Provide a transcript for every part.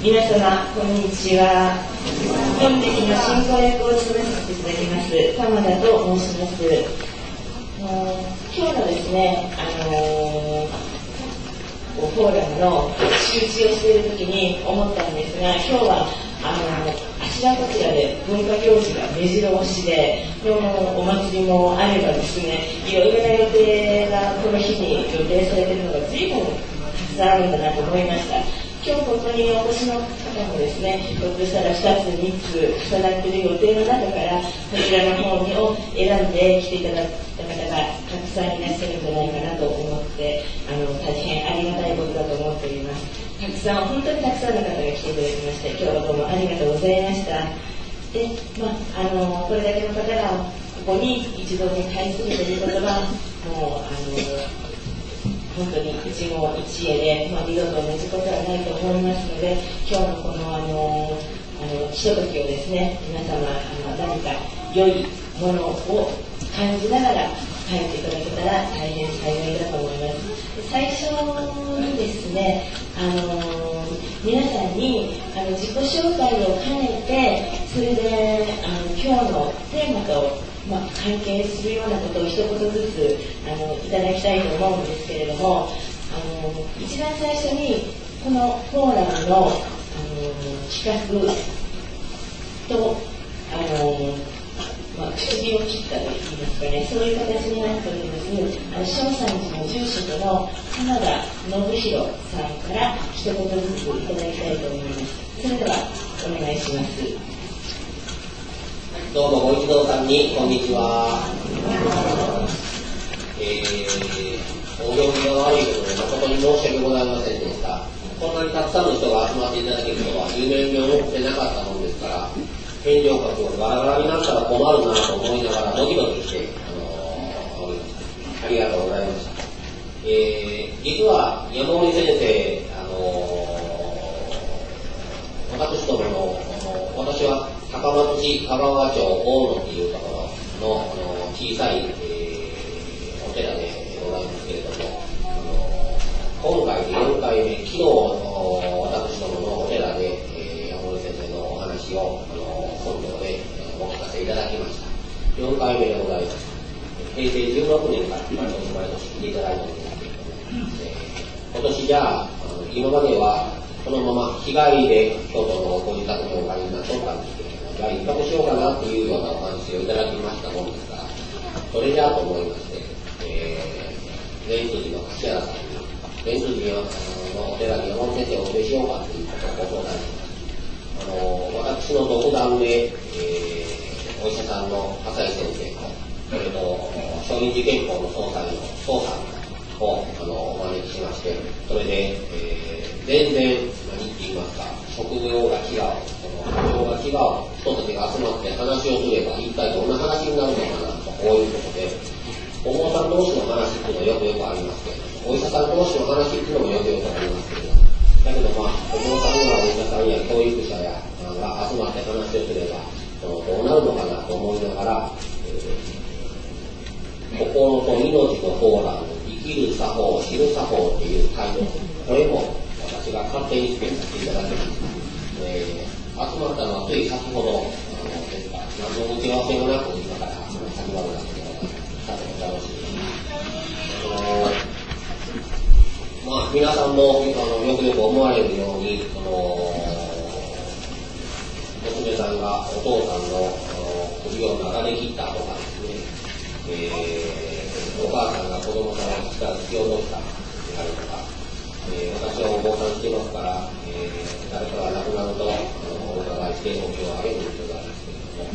皆様こんにちは。本日の進行役を務めさせていただきます玉田と申します。今日のですね、フォーラムの周知をしているときに思ったんですが、今日はあちらこちらで文化行事が目白押しで、お祭りもあればですね、いろいろな予定がこの日に予定されているのが随分たくさんあるんだなと思いました。今日ここにお越しの方もですね、ひょっとしたら2つ3つ重なっている予定の中からこちらの方を選んで来ていただいた方がたくさんいらっしゃるんじゃないかなと思って、大変ありがたいことだと思っております。本当にたくさんの方が来ていただきまして、今日はどうもありがとうございました。で、これだけの方がここに一堂に会するということは、もう本当に一期一会で、二度と同じことはないと思いますので、今日のこのひとときをですね、皆様何か良いものを感じながら帰っていただけたら大変幸いだと思います。最初にですね、皆さんに自己紹介を兼ねて、それで今日のテーマと関係するようなことを一言ずついただきたいと思うんですけれども、一番最初にこのフォーラムの企画と口を切ったといいますかね、そういう形になっております正山寺の住職の浜田信弘さんから一言ずついただきたいと思います。それではお願いします。 どうもご一同さんにこんにちは。お行儀が悪いことで誠に申し訳ございませんでした。こんなにたくさんの人が集まっていただけるとは夢に思ってなかったものですから、返上活動がガラガラになったら困るなと思いながらドキドキしておりました。ありがとうございました。実は山森先生、私どもの私は高松市香川町大野というところの小さい、お寺でございますけれども、今回で4回目、昨日私どものお寺で、山森先生のお話を本堂でお聞かせいただきました。4回目でございます。平成16年から毎年毎年来ていただいたんですけれども、今年じゃあ今まではこのまま日帰りで京都のご自宅にお帰りになっとったんですけど、やはり一泊しようかなというようなお話をいただきましたもんですから、それじゃあと思いまして、蓮辻の柏原さんに、蓮辻のお寺に山本先生をお連れしようかということをご相談しました。私の独断で、お医者さんの笠井先生と、それと小児健康の総裁の総さんをお招きしまして、それで、全然何って言いますか、職業が違う、職業が違う人たちが集まって話をすれば一体どんな話になるのかなと、こういうことで、お坊さん同士の話っていうのはよくありますけれども、お医者さん同士の話っていうのもよくありますけれども、だけどお坊さんやお医者さんや教育者やが集まって話をすればどうなるのかなと思いながら、心と命のフォーラム、生きる作法、知る作法っていうタイトル、これも私が勝手につけさせていただきました。集まったのはつい先ほどですが、何の打ち合わせもなく今から始まるわけでございます。さてお楽しみに。皆さんもよくよく思われるように、娘さんがお父さんの首を長で切ったとかですね、お母さんが子供から力突き落としたであるとか、私はお坊さんしてますから、誰かが亡くなるとお伺いしてお経をあげるということなんです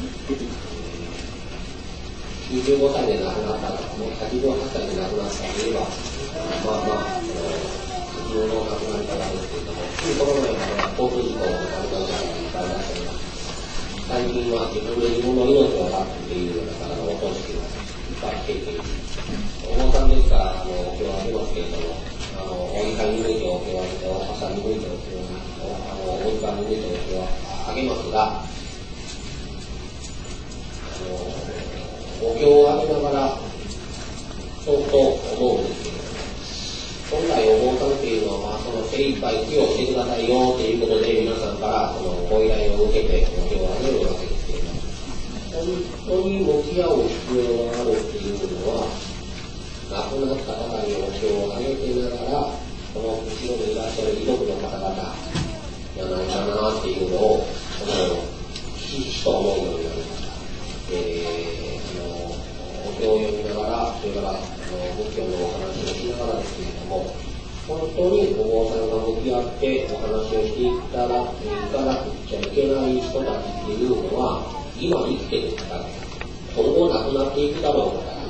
けれども、25歳で亡くなったとか、88歳で亡くなったといえば、普通の亡くなり方ですけれども、コロナ禍で交通事故の亡くなる方がいっぱいいらっしゃいます。最近は自分で自分の命を絶つというような方のお葬式がいっぱい経験し、お坊さんですからお経をあげますけれども、お医者に向いてお経をあげて、お母さんに向いてお経をあげて、お医者に向いてお経をあげますが、お経をあげながらそうと思うんですけど、本来お坊さんっていうのは、その生精一杯供養してくださいよということで、皆さんからそのご依頼を受けてお経をあげるわけですけれども、本当に向き合う必要があるっていうのは、亡くなった方にお経をあげてながら、この後ろにいらっしゃる遺族の方々じゃないかなっていうのを、ひしひしと思うようになりました。お経を読みながら、それから仏教のお話をしながらですけれども、本当にお坊さんが向き合ってお話をしていかなくちゃいけない人たちっていうのは、今生きてる方々、今後亡くなっていくだろう方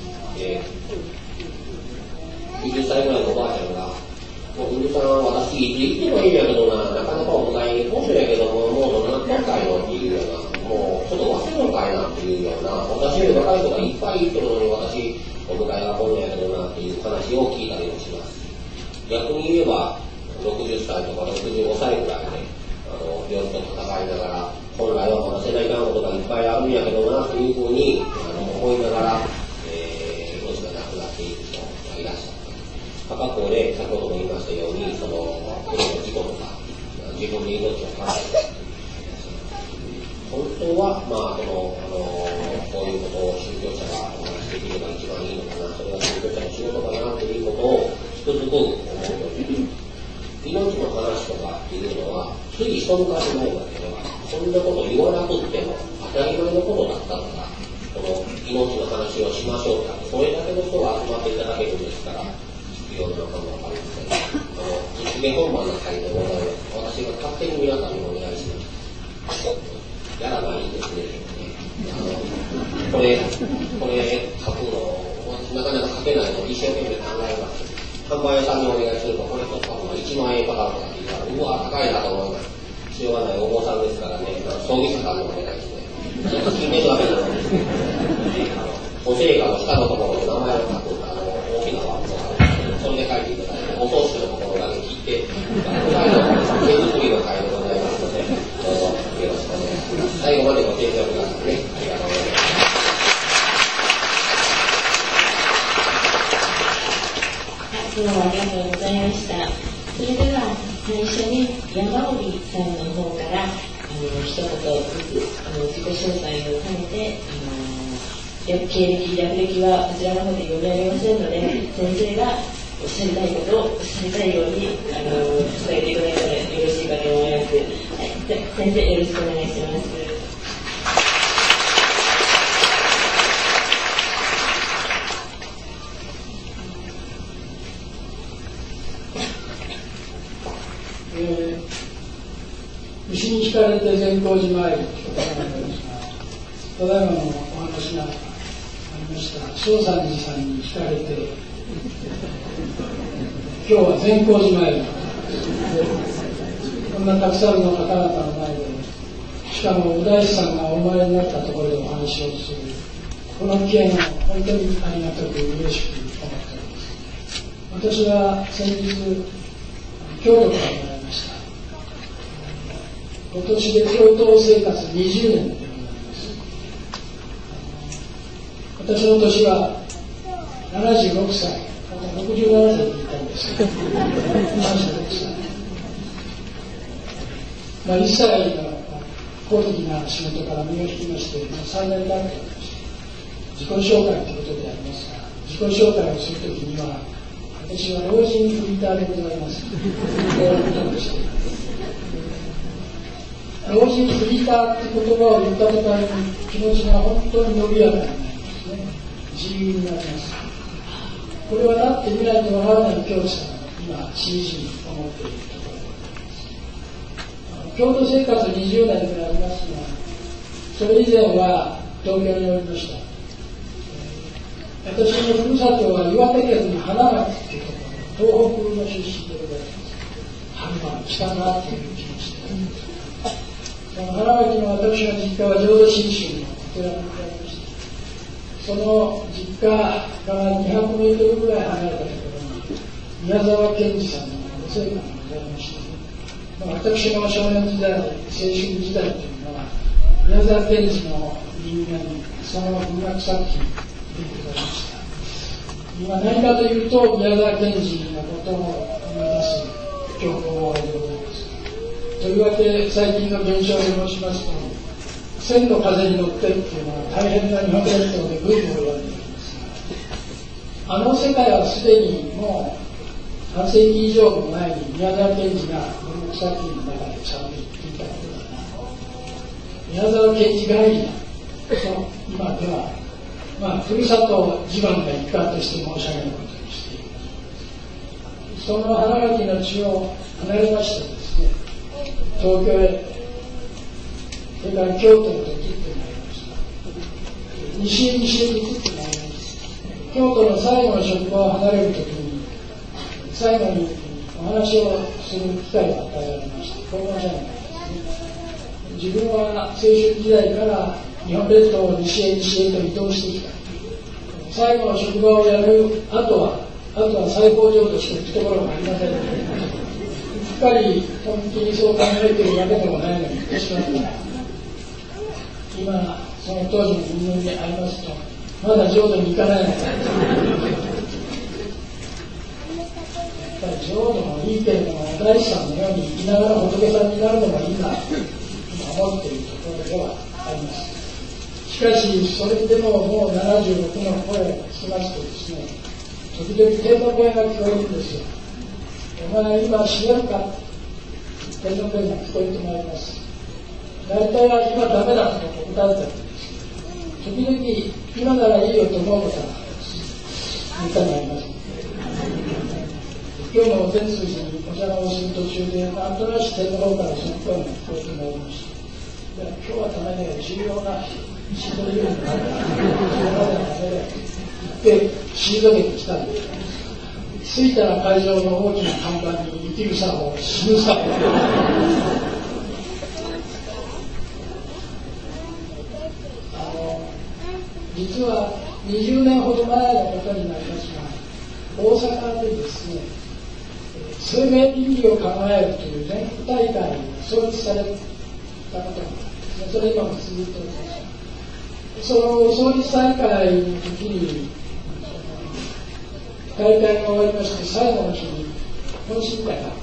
々、90歳ぐらいのおばあちゃんが、もうさん、私、いつ生きてもいいんやけどな、なかなかお迎えに来んやけども、もうどんなかいのっていうような、もうちょっと忘れるのかいなっていうような、私より若い人がいっぱいいてるのに、私、お迎えが来んやけどなっていう話を聞いたりもします。逆に言えば、60歳とか65歳ぐらいで、病気と戦いながら、本来はまだせないかんことがいっぱいあるんやけどなっていうふうに思いながら、命がなくなっていく人がいらっしゃる。過去で先ほども言いましたように、その事故とか、自分で命を絶って本当は、こういうことを宗教者がお話しできれば一番いいのかな、それが宗教者の仕事かなということをつくづく思うように、命の話とかっていうのは、つい一昔前までは、そんなこと言わなくっても当たり前のことだったのが、この命の話をしましょうって、それだけの人が集まっていただけるんですから、必要なのかもわかりません。実現本番の会でございます。私が勝手に皆さんにお願いします。やらないいですね。これ書くの、なかなか書けないのを一生懸命考えます。販売屋さんにお願いすると、これ一つ書くのが1万円かかるとか聞いたら、うわ、高いなと思います。必要がないお坊さんですからね、葬儀社さんにお願いして、ちょっと聞いてるわけなんですけど、お聖火の下のところに名前を書く、大きなワップがあるんですけど、それで書いていただいて、お葬式のところだけ切って、手作りの会でございますので、どうぞよろしくお願いします。最後までご清聴くださいね。ありがとうございます。 どうもありがとうございました。それでは最初に山織さんの方から一言ずつ自己紹介を兼ねて経歴略歴はこちらの方で読み上げませんので、先生がおっしゃりたいことをおっしゃりたいように伝えていただいたらよろしいかと思います。はい、じゃあ先生よろしくお願いします。 牛に引かれて善光寺参りということなんですが、ただいまのお話がありました正山寺さんに引かれて、今日は善光寺参りこんなたくさんの方々の前で、しかもお大師さんがお生まれになったところでお話をする、この機会が本当にありがたく嬉しく思っております。私は先日京都から来られました。今年で京都生活20年でございます。私の年は76歳、あと67歳でいたんですけど、76歳。1歳の公的な仕事から身を引きまして、3年経っておりまして、自己紹介ということでありますが、自己紹介をするときには、私は老人フリーターでございます。老人フリーターって言葉を言った途端に気持ちが本当に伸びやかになりますね。自由になります。これはなってみないとわからない教師さんが今しみじみ思っているところでございます。京都生活20年でありますが、それ以前は東京におりました。私のふるさとは岩手県の花巻というところ、東北の出身でございます。花巻北側という気がしております。その花巻の私の実家は浄土真宗のお寺にございまして、その実家から200メートルぐらい離れたところに宮沢賢治さんのご生家がございまして、私の少年時代、青春時代というのは宮沢賢治の人間、その文学作品でございました。今何かというと宮沢賢治のことを思い出す教皇でございます。とりわけ最近の現象で申しますと、千の風に乗ってっていうのは大変な日本列島でブームを言われていますが、あの世界はすでにもう半世紀以上も前に宮沢賢治が文学作品の中でちゃんと言っていたことだな。宮沢賢治帰りだと今では、ふるさと地盤が一環として申し上げることにしています。その花巻の地を離れましてですね、東京へ、それから京都へと移ってまいりました。西へ西へと移ってまいりました。京都の最後の職場を離れるときに、最後にお話をする機会が与えられました。このじゃないですね。自分は青春時代から日本列島を西へ西へと移動してきた。最後の職場を辞める後は最高上としていくところがありませんので、しっかり本気にそう考えているわけでもないのに言ってしまったら、今その当時の人間にありますとまだ浄土に行かないのか。やっぱり浄土もいいけれども、大師さんのように生きながら仏さんになるのもいいなと思っているところではあります。しかしそれでももう76の声を聞きますとですね、時々天の声が聞こえるんですよ。お前今死ねるか、天の声が聞こえてまいります。大体は今ダメだと答えてるんです。時々今ならいいよと思うことが見たにあります。今日の天水寺にお邪魔をする途中でなんとなく天の方からその声が聞こえてまいりました。今日はたまには重要な指導要員があるからで退けてきたんです。着いたら会場の大きな看板に生きる作法、死ぬ作法。実は20年ほど前のことになりますが、大阪でですね、生命倫理を考えるという全国大会が創立されたことがあるんですね。それ今も続いております。その創立大会の時に大会が終わりまして、最後の日に懇親会がありました。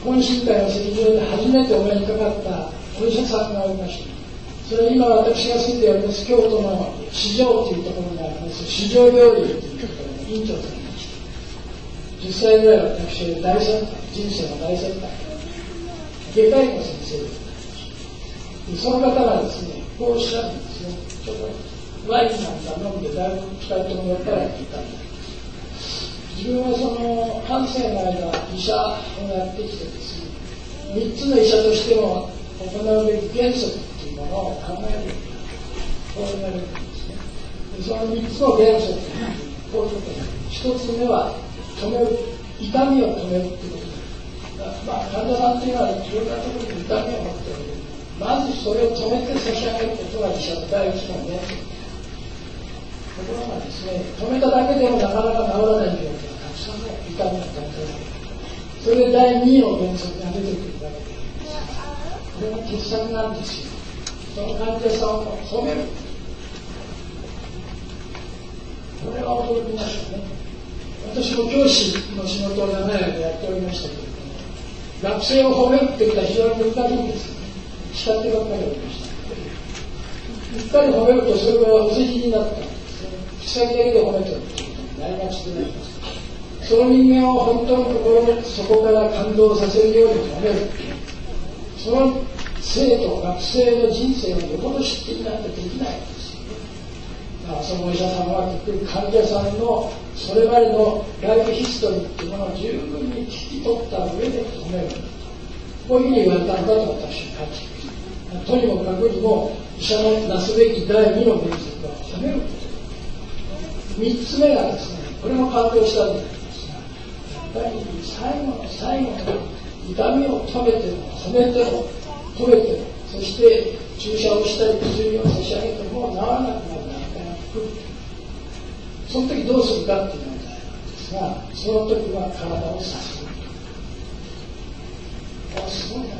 懇親会の席上で初めてお目にかかったお医者さんがおりました。それは今私が住んでおります京都の四条というところにあります四条病院というところの院長さんが来て、10歳ぐらい私は大先輩、人生の大先輩、外科医の先生で、その方がですね、こうおっしゃるんですね。ちょっとワインなんか飲んでだいぶ2人とも酔っ払っていたんで、自分はその半生の間医者をやってきてですね、3つの医者としても行うべき原則っていうものを考える、こう言われるんですね。でその3つの原則ってこういうことです。1つ目は止める、痛みを止めるっていうことです。患者さんっていうのはいろんなところに痛みを持っている。まずそれを止めて差し上げることが医者の第一の原則。ところがですね、止めただけでもなかなか治らない病気がたくさんの痛みがたくさんある。それで第2の原則が出てくるわけです。これが傑作なんですよ。その患者さんを褒める。これは驚きましたね。私も教師の仕事を長い間やっておりましたけれども、学生を褒めるってことは非常に難しいんですよね。叱ってばっかりおりました。一回褒めるとそれがお世辞になったんですね。口先だけで褒めてるってことになりがちでなります。その人間を本当の心の底から感動させるように褒める。その生徒、学生の人生をよほど知っていないとできないんですよね。そのお医者さんは結局患者さんのそれまでのライフヒストリーっていうものを十分に聞き取った上で褒める。こういうふうに言われたのだと私は感じます。とにもかくにも医者のなすべき第2の原則は褒めること。3つ目がですね、これも感動したんですが、やっぱり最後の最後の痛みを止めても褒めても止めても、そして注射をしたり薬を差し上げても治らなくなる段階が来る。その時どうするかっていう問題なんですが、その時は体をさする。すごいな。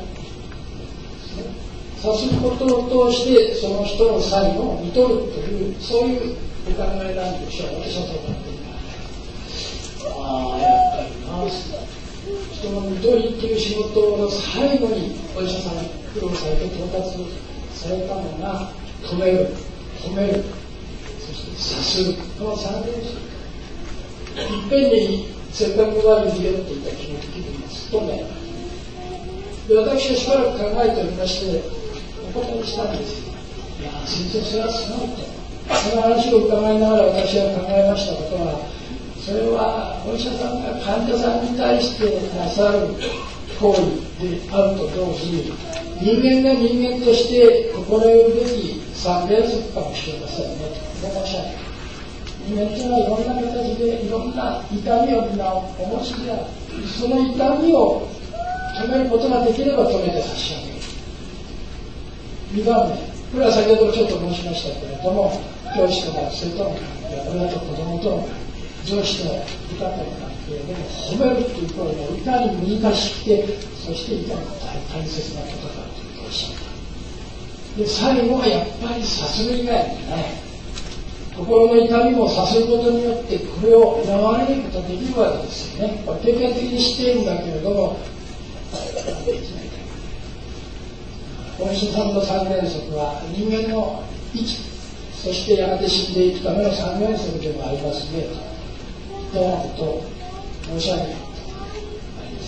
さすることを通してその人の才能を見とるという、そういうお考えなんでしょう。私はそう思っています。やっぱりな。 その看取りっていう仕事の最後にお医者さんに苦労されて到達されたのが止める、褒める、そして察する、この3点です。いっぺんにせっかくは譲れって言った気持ちでますとね。で、私はしばらく考えておりましてお答えしたんですよ。いや先生それはすごいと。その話を伺いながら私が考えましたことは、それはお医者さんが患者さんに対してなさる行為であると同時に、人間が人間として心得るべき三原則かもしれませんねと思いました。人間というのはいろんな形でいろんな痛みを皆お持ちである。その痛みを止めることができれば止めて差し上げる。2番目、これは先ほどちょっと申しましたけれども、教師と学生との関係、親と子供との関係、上司と部下との関係でも褒めるということがいかに難しくて、そしていかに大切なことかということをおっしゃった。で、最後はやっぱりさする以外にない。心の痛みもさせることによってこれを和らげることができるわけですよね。経験的に知っているんだけれども、お医者さんの三原則は人間の生き、そしてやがて死んでいくための三原則でもありますねということを申し上げてあります。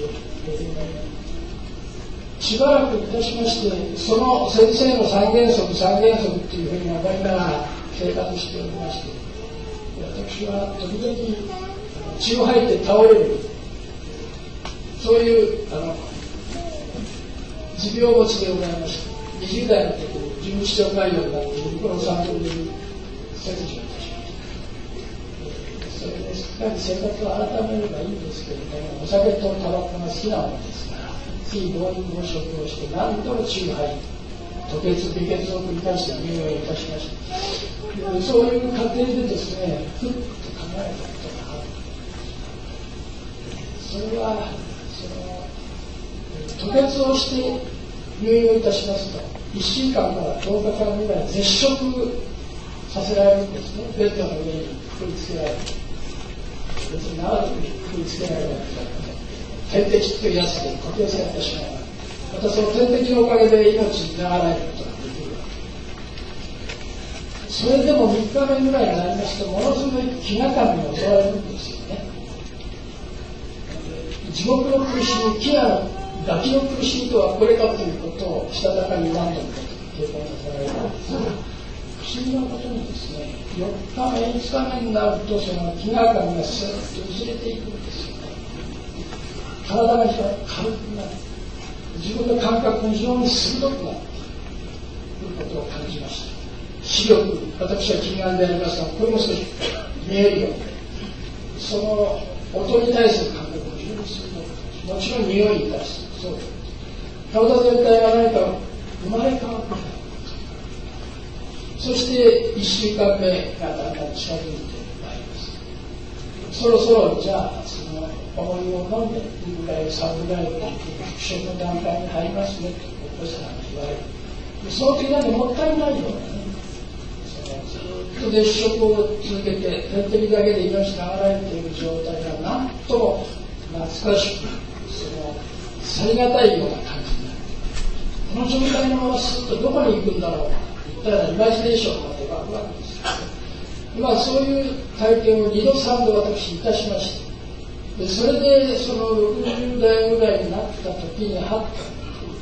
しばらくいたしまして、その先生の三原則っていうふうに思いながら生活しておりまして、私は時々血を吐いて倒れる、そういう持病持ちでございました。20代の時に十二指腸潰瘍になっているこの3分に切除いたしました。それでしっかり生活を改めればいいんですけれども、お酒とタバコが好きなものですから、非暴飲暴食をして何度も血を吐いて吐血下血を繰り返して入院をいたしました。そういう過程でですね、ふっと考えたことがある。それは吐血をして入院をいたしますと、1週間から10日間ぐらい絶食させられるんですね。ベッドの上にくくりつけられる。別に長くくくりつけられるわけじゃなくて、点滴というやつで呼吸されてしまう。またその点滴のおかげで命に長らえることができるわけ。それでも3日目ぐらいになりますと、ものすごい気がかりに襲われるんですよね。地獄の苦しみ、飢餓のガキの苦しみとはこれかということをしたたかに何度も経験させられるんですが、不思議なことにですね、4日目、5日目になるとその飢餓感がスーッと薄れていくんですよね。体が軽くなる。自分の感覚が非常に鋭くなるということを感じました。視力、私は近眼でありますが、これも少し見えるように、その音に対する感覚が非常に鋭く、もちろん匂いに対する。そうです。体全体が何か生まれ変わっている。そして1週間目がだんだん近づいてまいります。そろそろじゃあその重りを飲んで2ぐらい3ぐらいの復職の段階に入りますねとお医者さんに言われる。その時だけもったいないようなね、ずっと絶食を続けて点滴だけで命が流れている状態がなんとも懐かしく、さりがたいような感じになる。この状態のまますっとどこに行くんだろうかといったらイマジネーションが描くわけですよ。そういう体験を2度3度私いたしました。でそれでその60代ぐらいになった時にはっと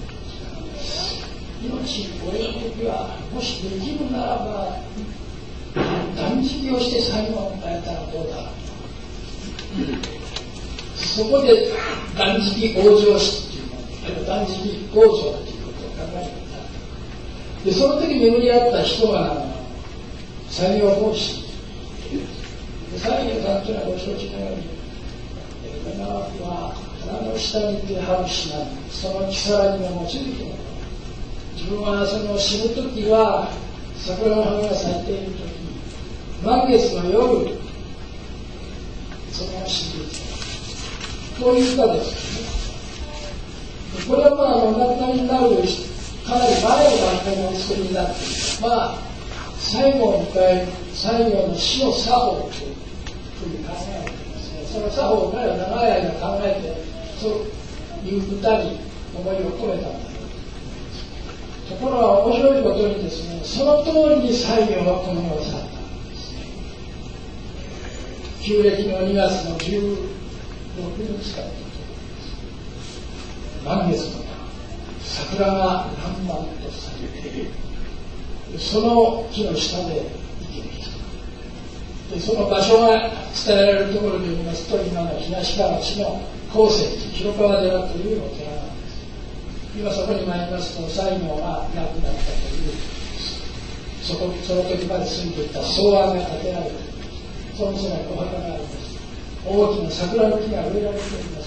命を終える時はもしできるならば断食をして最後を迎えたらどうだろう。そこで断食往生死っていうの、断食往生っていうことを考えていた。で、その時巡り合った人が産業奉仕。産業さんというのはご承知のように、長くは花の下にて春しなり、その木更木が持ちると。自分はその死ぬ時は桜の花が咲いている時、満月の夜、そのまま死んでいた。こういう歌ですね。これはお亡くなりになるかなり前の段階のお作りになっている。最後を迎える、最後の死の作法というふうに考えていますね。 その作法を彼は長い間考えて、そういう歌に思いを込めたんだところが面白いことにですね、その通りに西行はこの世を去ったんですね。旧暦の2月の16日から満月の桜が何万と咲いている、その木の下で生きる人で、その場所が伝えられるところで言いますと、今の東川町の高石寺広川寺というお寺なんです。今そこに参りますと、西行が亡くなったという、その時まで住んでいた草庵が建てられています。そのそばにお墓があります。大きな桜の木が植えられております。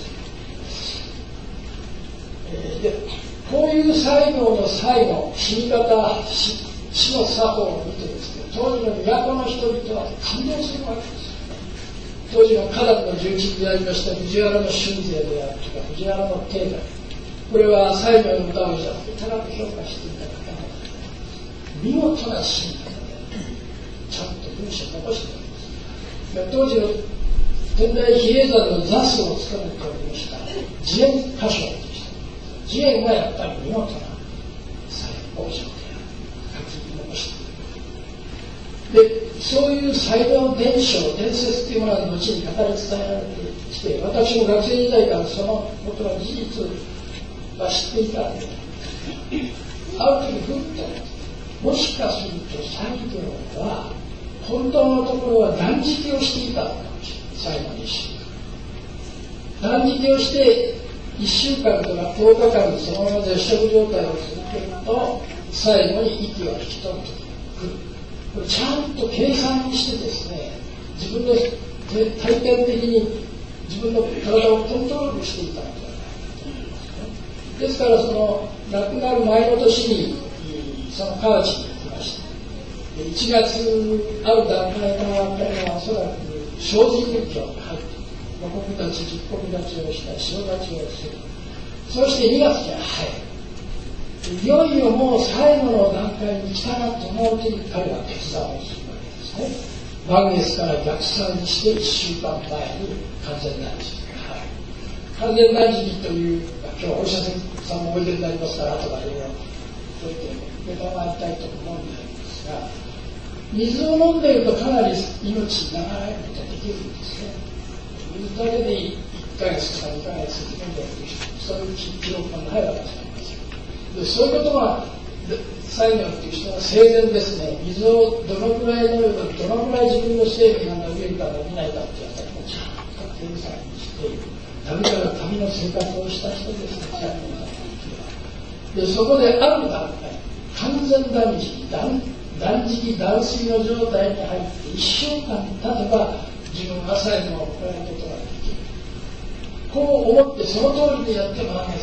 でこういう西行の最後、死に方、死の作法を見てですね、当時の都の人々は感動するわけです。当時の花壇の重鎮でありました藤原の俊勢であるとか藤原の定太、これは西行の歌をじゃ高く評価していた方々で、見事な死に方でちゃんと文章を残しております。当時の天台比叡山の座主を務めておりました慈円歌唱でした。慈円はやっぱり見事な西王将である、書き残している。で、そういう西行伝承、伝説というものが後に語り伝えられてきて、私も学生時代からそのことは事実は知っていたんで、ある時ふっと、もしかすると西行は本当のところは断食をしていたのかもしれない。最後の1週間断食をして1週間とか10日間そのまま絶食状態を続けると、最後に息を引き取るとくる。これちゃんと計算してですね、自分の体験的に自分の体をコントロールしていたのではないかと思いますね。ですからその亡くなる前の年にその河内に行きました。1月ある段階のあたりはおそらく精進仏教に入って、五国立ち、十国立ちをしたり、塩立ちをする。そして2月には入る。いよいよもう最後の段階に来たなと思うときに彼は決断をするわけですね。満月から逆算にして1週間前に完全断食に入る。完全断食という、今日お医者さんもおいでになりますから、後からいろいろそうやって伺いたいと思うんですが、水を飲んでいるとかなり命長いことができるんですね。水だけで1ヶ月とか2ヶ月飲んでいる人、そういう記録がないわけですで、そういうことが西行っていう人は生前ですね、水をどのくらい飲めばどのくらい自分の生命が伸びるか伸びないかっていうあたりもちゃんと計算している。旅から旅の生活をした人ですね、西行の方で、そこである段階、完全断食、断食断水の状態に入って1週間経てば自分が最後を迎えることができる。こう思ってその通りでやって満月が来る。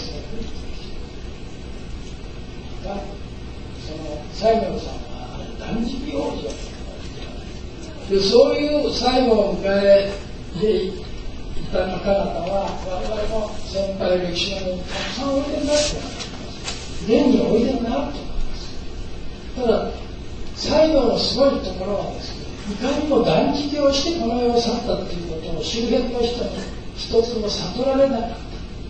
その西行さんは断食王子で、そういう最後を迎えていた方々は我々の先輩歴史のにたくさんおいでになっています。現においでになると思います。ただ西行のすごいところはですね、いかにも断食をしてこの世を去ったということを周辺の人に一つも悟られなかった。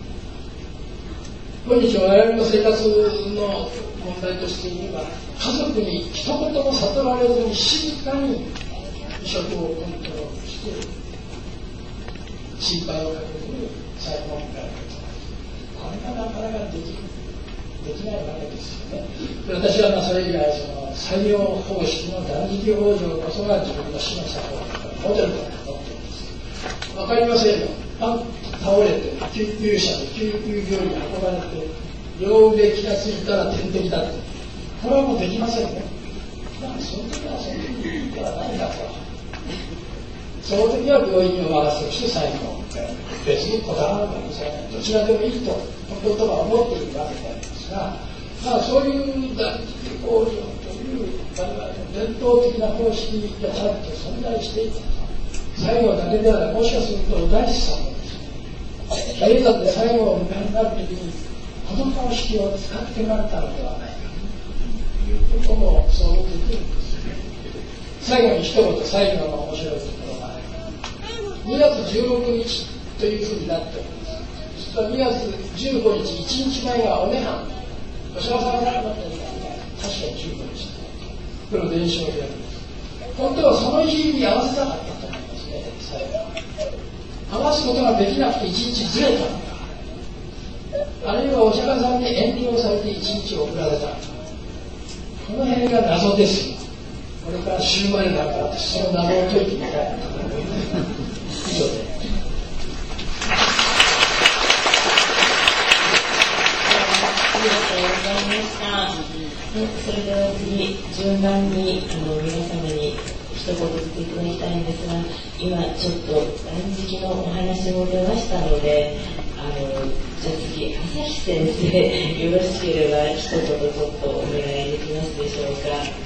今日我々の生活の問題として言えば、家族に一言も悟られずに静かに移植をコントロールして心配をかけている最後を迎えることがこれがなかなかできないわけですよね。私はそれ以来採用方式の断食往生こそが自分の死の作法モデルだと思っています。わかりませんよ。倒れて救急車で救急病院に運ばれて両腕気がついたら点滴だって、これはもうできませんね。その時はその時ではないかと。その時は病院を任せとして最後別にこだわるわけじゃない、どちらでもいいと本当は思っているわけでありますが、そういう断食往生という我々の伝統的な方式がちゃんと存在していた。最後だけではない、もしかするとお大師さんもですね、比叡山で最後を迎えになるときにこの方式を使ってなったのではないかということも想像できるんですね。最後に一言、最後の面白いところがあります。 2月16日というふうになっております。実は2月15日、1日前がおねはん、お釈迦様が亡くなった時間が確かに15日。これを伝承でやるんです。本当はその日に合わせたかったと思いますね、最後。合わすことができなくて1日ずれたのか、あるいはお釈迦さんに遠慮されて1日遅られたのか、この辺が謎ですよ。これから週前だからその謎を解いてみたいなと思います。以上で。 ありがとうございました。それでは次、順番に皆様に一言言っていただきたいんですが、今ちょっと断食のお話も出ましたので、じゃあ次、朝日先生、よろしければ一言ちょっとお願いできますでしょうか。